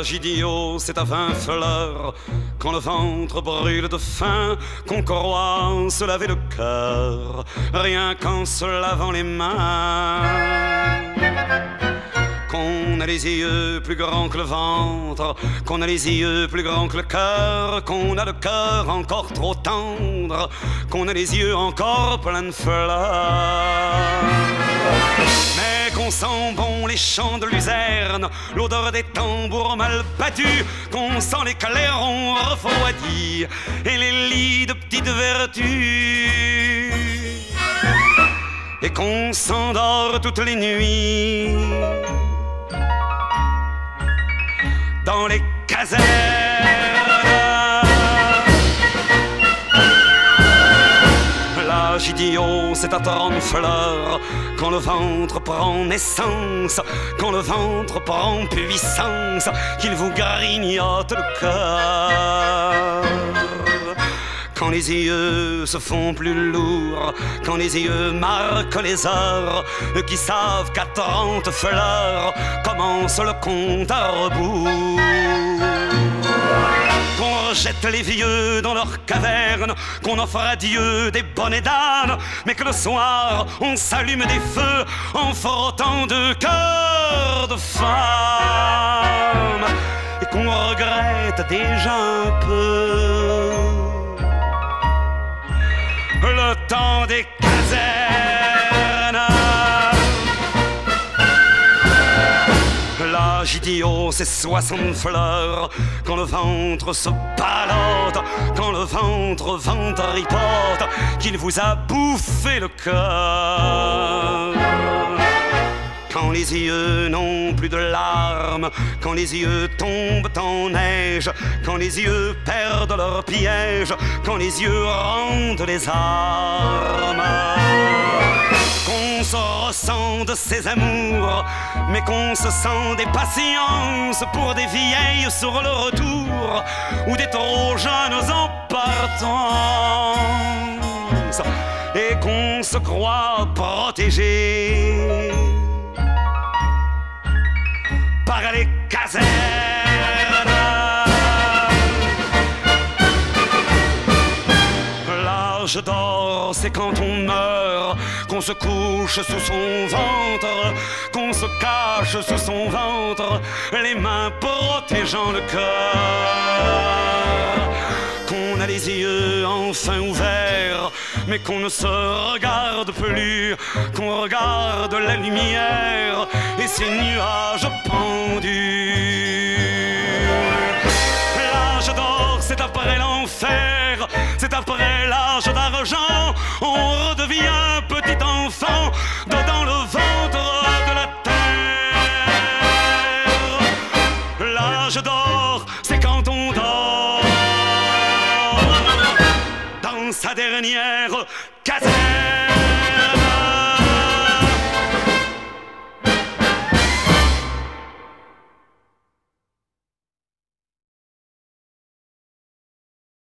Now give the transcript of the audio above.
L'âge idiot, c'est à 20 fleurs, quand le ventre brûle de faim, qu'on croit se laver le cœur, rien qu'en se lavant les mains. Qu'on a les yeux plus grands que le ventre, qu'on a les yeux plus grands que le cœur, qu'on a le cœur encore trop tendre, qu'on a les yeux encore pleins de fleurs. Mais qu'on sent bon les chants de luzerne, l'odeur des tambours mal battus, qu'on sent les clairons refroidis et les lits de petites vertus, et qu'on s'endort toutes les nuits dans les casernes. L'âge idiot, c'est à 30 fleurs, quand le ventre prend naissance, quand le ventre prend puissance, qu'il vous grignote le cœur. Quand les yeux se font plus lourds, quand les yeux marquent les heures, eux qui savent qu'à 30 fleurs commence le compte à rebours. Qu'on rejette les vieux dans leur caverne, qu'on offre à Dieu des bonnets d'âne, mais que le soir on s'allume des feux en frottant deux cœurs de femme, et qu'on regrette déjà un peu le temps des casernes. L'âge idiot, c'est 60 fleurs, quand le ventre se ballotte, quand le ventre ventripote, qu'il vous a bouffé le cœur. Quand les yeux n'ont plus de larmes, quand les yeux tombent en neige, quand les yeux perdent leur piège, quand les yeux rendent les armes. Qu'on se ressent de ses amours, mais qu'on se sent des patiences pour des vieilles sur le retour, ou des trop jeunes en partance, et qu'on se croit protégé par les casernes. L'âge d'or, c'est quand on meurt, qu'on se couche sous son ventre, qu'on se cache sous son ventre, les mains protégeant le cœur. Qu'on a les yeux enfin ouverts, mais qu'on ne se regarde plus, qu'on regarde la lumière et ses nuages pendus. L'âge d'or, c'est après l'enfer, c'est après l'âge d'argent, on redevient petit enfant dans le ventre de la terre. L'âge d'or, c'est quand on dort dans sa dernière caserne.